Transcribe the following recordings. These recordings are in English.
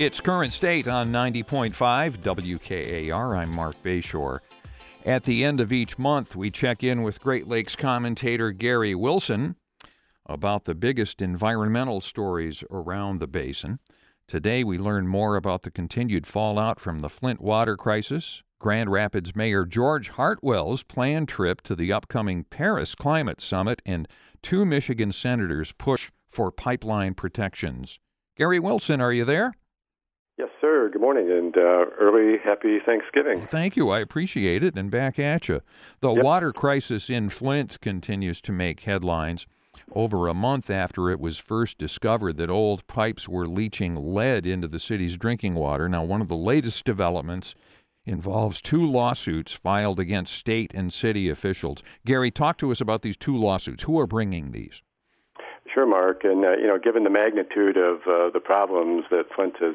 It's Current State on 90.5 WKAR. I'm Mark Bayshore. At the end of each month, we check in with Great Lakes commentator Gary Wilson about the biggest environmental stories around the basin. Today, we learn more about the continued fallout from the Flint water crisis, Grand Rapids Mayor George Hartwell's planned trip to the upcoming Paris Climate Summit, and two Michigan senators push for pipeline protections. Gary Wilson, are you there? Yes, sir. Good morning, and early happy Thanksgiving. Well, thank you. I appreciate it, and back at you. The water crisis in Flint continues to make headlines. Over a month after it was first discovered that old pipes were leaching lead into the city's drinking water. Now, one of the latest developments involves two lawsuits filed against state and city officials. Gary, talk to us about these two lawsuits. Who are bringing these? Sure, Mark. And, given the magnitude of the problems that Flint has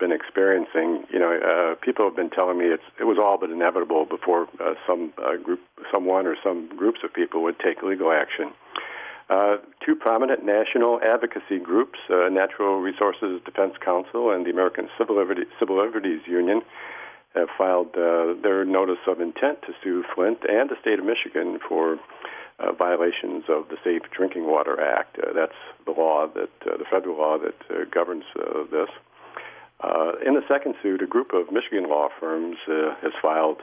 been experiencing, people have been telling me it was all but inevitable before someone or some groups of people would take legal action. Two prominent national advocacy groups, Natural Resources Defense Council and the American Civil Liberties Union, have filed their notice of intent to sue Flint and the state of Michigan for violations of the Safe Drinking Water Act. That's the law, the federal law that governs this. In the second suit, a group of Michigan law firms has filed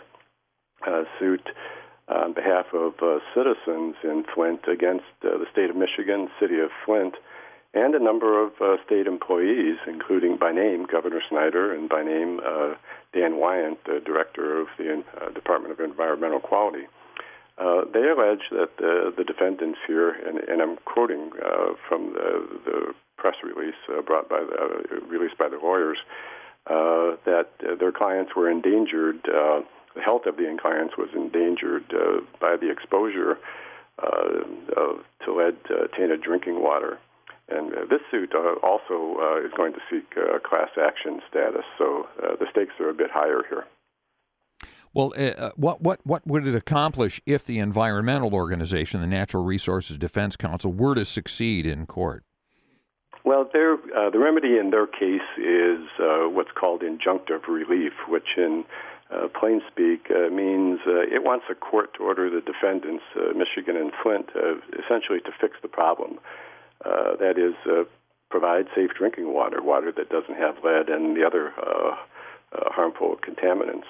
a suit on behalf of citizens in Flint against the state of Michigan, city of Flint, and a number of state employees, including by name Governor Snyder and by name Dan Wyant, the director of the Department of Environmental Quality. They allege that the defendants here, and I'm quoting from the press release released by the lawyers, that their clients were endangered. The health of the clients was endangered by the exposure to lead-tainted drinking water. And this suit also is going to seek class action status, so the stakes are a bit higher here. Well, what would it accomplish if the environmental organization, the Natural Resources Defense Council, were to succeed in court? Well, the remedy in their case is what's called injunctive relief, which in plain speak means it wants a court to order the defendants, Michigan and Flint, essentially to fix the problem. That is, provide safe drinking water that doesn't have lead and the other harmful contaminants.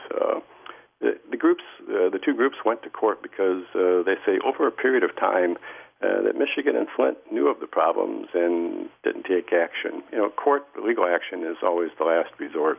The two groups went to court because they say over a period of time that Michigan and Flint knew of the problems and didn't take action. Court legal action is always the last resort,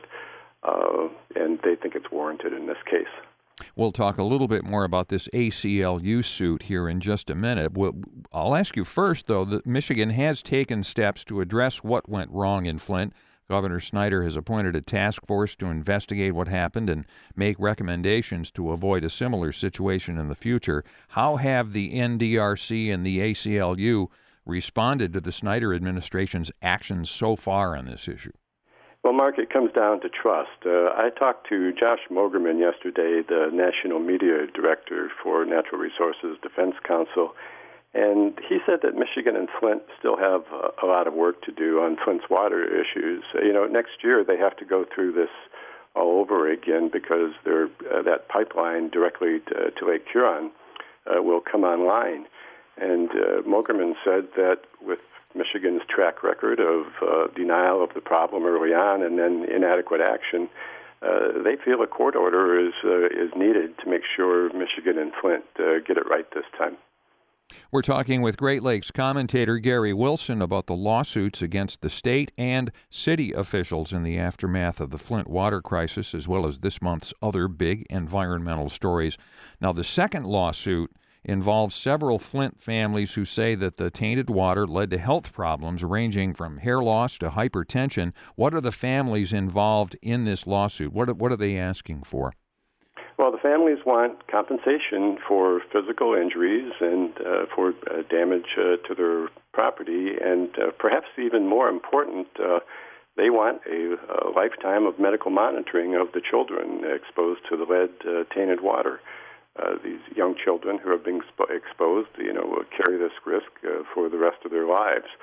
and they think it's warranted in this case. We'll talk a little bit more about this ACLU suit here in just a minute. I'll ask you first, though, that Michigan has taken steps to address what went wrong in Flint. Governor Snyder has appointed a task force to investigate what happened and make recommendations to avoid a similar situation in the future. How have the NDRC and the ACLU responded to the Snyder administration's actions so far on this issue? Well, Mark, it comes down to trust. I talked to Josh Mogerman yesterday, the National Media Director for Natural Resources Defense Council, and he said that Michigan and Flint still have a lot of work to do on Flint's water issues. Next year they have to go through this all over again because that pipeline directly to Lake Huron will come online. And Mogerman said that with Michigan's track record of denial of the problem early on and then inadequate action, they feel a court order is needed to make sure Michigan and Flint get it right this time. We're talking with Great Lakes commentator Gary Wilson about the lawsuits against the state and city officials in the aftermath of the Flint water crisis, as well as this month's other big environmental stories. Now, the second lawsuit involves several Flint families who say that the tainted water led to health problems ranging from hair loss to hypertension. What are the families involved in this lawsuit? What are they asking for? Well, the families want compensation for physical injuries and for damage to their property, and perhaps even more important, they want a lifetime of medical monitoring of the children exposed to the lead-tainted water. These young children who are being exposed, will carry this risk for the rest of their lives.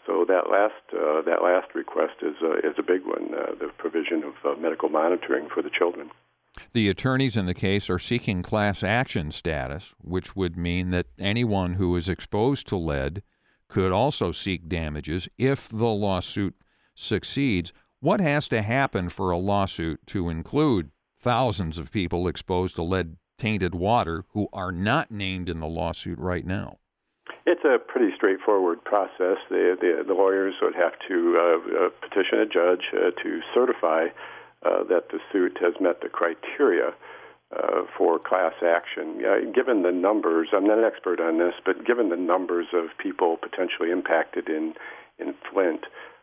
So that last request is a big one, the provision of medical monitoring for the children. The attorneys in the case are seeking class action status, which would mean that anyone who is exposed to lead could also seek damages if the lawsuit succeeds. What has to happen for a lawsuit to include thousands of people exposed to lead-tainted water who are not named in the lawsuit right now? It's a pretty straightforward process. The lawyers would have to petition a judge to certify that the suit has met the criteria for class action. Given the numbers, I'm not an expert on this, but given the numbers of people potentially impacted in Flint,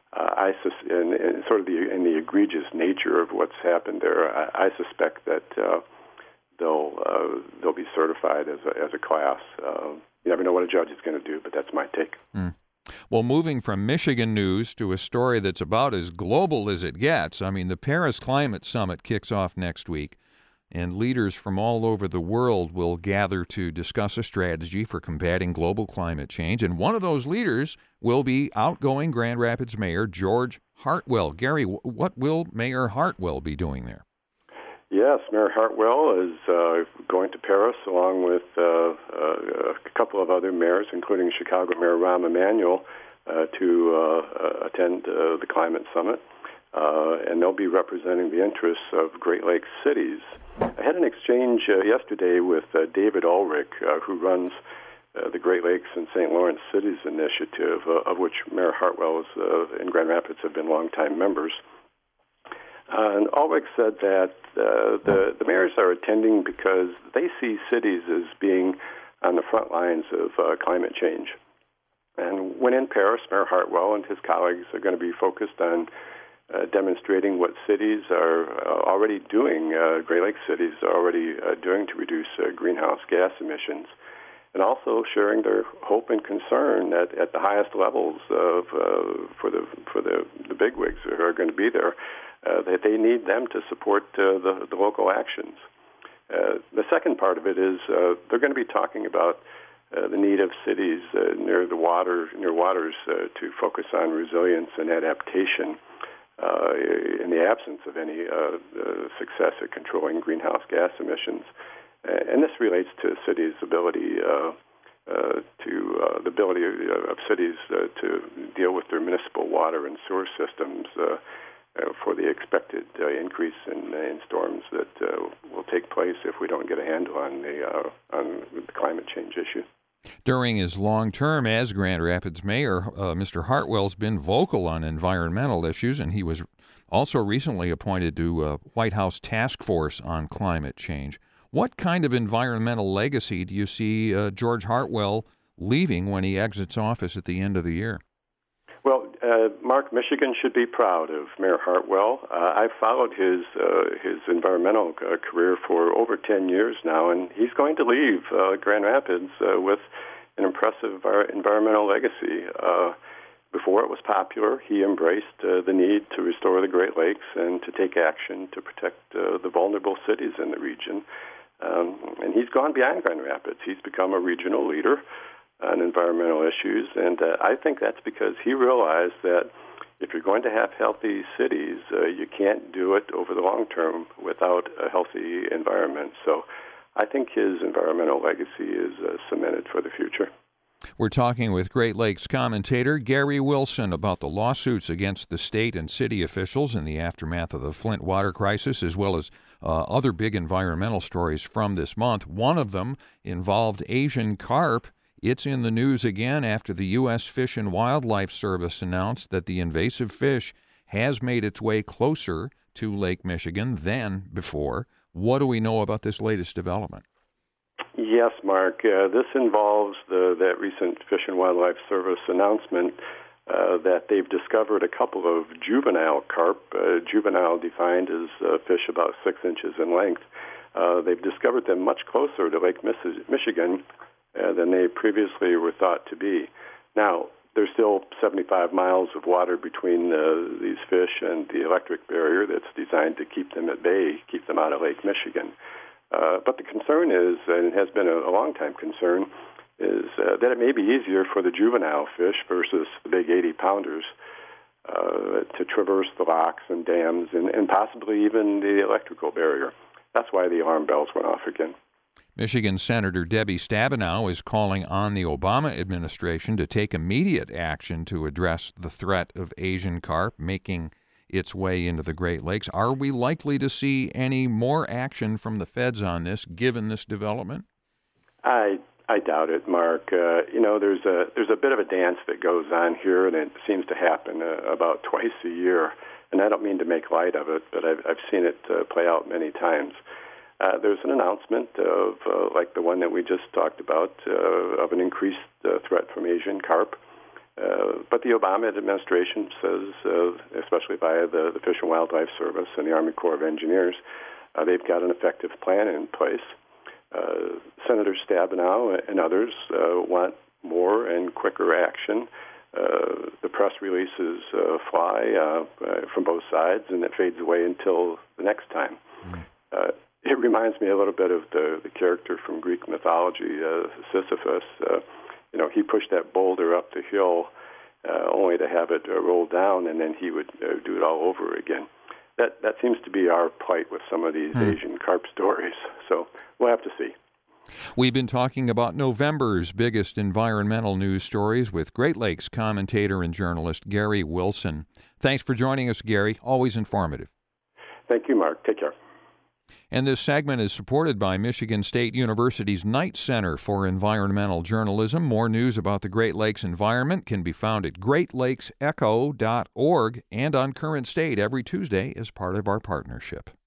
and sort of the egregious nature of what's happened there, I suspect that they'll be certified as a class. You never know what a judge is going to do, but that's my take. Well, moving from Michigan news to a story that's about as global as it gets, I mean, the Paris Climate Summit kicks off next week, and leaders from all over the world will gather to discuss a strategy for combating global climate change, and one of those leaders will be outgoing Grand Rapids Mayor George Hartwell. Gary, what will Mayor Hartwell be doing there? Yes, Mayor Hartwell is going to Paris along with a couple of other mayors, including Chicago Mayor Rahm Emanuel, to attend the Climate Summit. And they'll be representing the interests of Great Lakes cities. I had an exchange yesterday with David Ulrich, who runs the Great Lakes and St. Lawrence Cities Initiative, of which Mayor Hartwell and Grand Rapids have been longtime members. And Ulrich said that the mayors are attending because they see cities as being on the front lines of climate change. And when in Paris, Mayor Hartwell and his colleagues are going to be focused on demonstrating what cities are already doing, Great Lakes cities are already doing to reduce greenhouse gas emissions, and also sharing their hope and concern at the highest levels for the bigwigs who are going to be there, that they need them to support the local actions. The second part of it is they're going to be talking about the need of cities near waters to focus on resilience and adaptation in the absence of any success at controlling greenhouse gas emissions. And this relates to cities' ability the ability of cities to deal with their municipal water and sewer systems for the expected increase in storms that will take place if we don't get a handle on the climate change issue. During his long term as Grand Rapids mayor, Mr. Hartwell's been vocal on environmental issues, and he was also recently appointed to a White House task force on climate change. What kind of environmental legacy do you see George Hartwell leaving when he exits office at the end of the year? Well, Mark, Michigan should be proud of Mayor Hartwell. I've followed his environmental career for over 10 years now, and he's going to leave Grand Rapids with an impressive environmental legacy. Before it was popular, he embraced the need to restore the Great Lakes and to take action to protect the vulnerable cities in the region. And he's gone beyond Grand Rapids. He's become a regional leader on environmental issues, and I think that's because he realized that if you're going to have healthy cities, you can't do it over the long term without a healthy environment. So I think his environmental legacy is cemented for the future. We're talking with Great Lakes commentator Gary Wilson about the lawsuits against the state and city officials in the aftermath of the Flint water crisis, as well as other big environmental stories from this month. One of them involved Asian carp. It's in the news again after the U.S. Fish and Wildlife Service announced that the invasive fish has made its way closer to Lake Michigan than before. What do we know about this latest development? Yes, Mark. This involves that recent Fish and Wildlife Service announcement that they've discovered a couple of juvenile carp, juvenile defined as fish about 6 inches in length. They've discovered them much closer to Lake Michigan than they previously were thought to be. Now, there's still 75 miles of water between these fish and the electric barrier that's designed to keep them at bay, keep them out of Lake Michigan. But the concern is, and it has been a long-time concern, is that it may be easier for the juvenile fish versus the big 80-pounders to traverse the locks and dams and possibly even the electrical barrier. That's why the alarm bells went off again. Michigan Senator Debbie Stabenow is calling on the Obama administration to take immediate action to address the threat of Asian carp making its way into the Great Lakes. Are we likely to see any more action from the feds on this, given this development? I doubt it, Mark. There's a bit of a dance that goes on here, and it seems to happen about twice a year. And I don't mean to make light of it, but I've seen it play out many times. There's an announcement of, like the one that we just talked about, of an increased threat from Asian carp. But the Obama administration says, especially via the Fish and Wildlife Service and the Army Corps of Engineers, they've got an effective plan in place. Senator Stabenow and others want more and quicker action. The press releases fly from both sides, and it fades away until the next time. It reminds me a little bit of the character from Greek mythology, Sisyphus. He pushed that boulder up the hill only to have it roll down, and then he would do it all over again. That seems to be our plight with some of these Asian carp stories. So we'll have to see. We've been talking about November's biggest environmental news stories with Great Lakes commentator and journalist Gary Wilson. Thanks for joining us, Gary. Always informative. Thank you, Mark. Take care. And this segment is supported by Michigan State University's Knight Center for Environmental Journalism. More news about the Great Lakes environment can be found at greatlakesecho.org and on Current State every Tuesday as part of our partnership.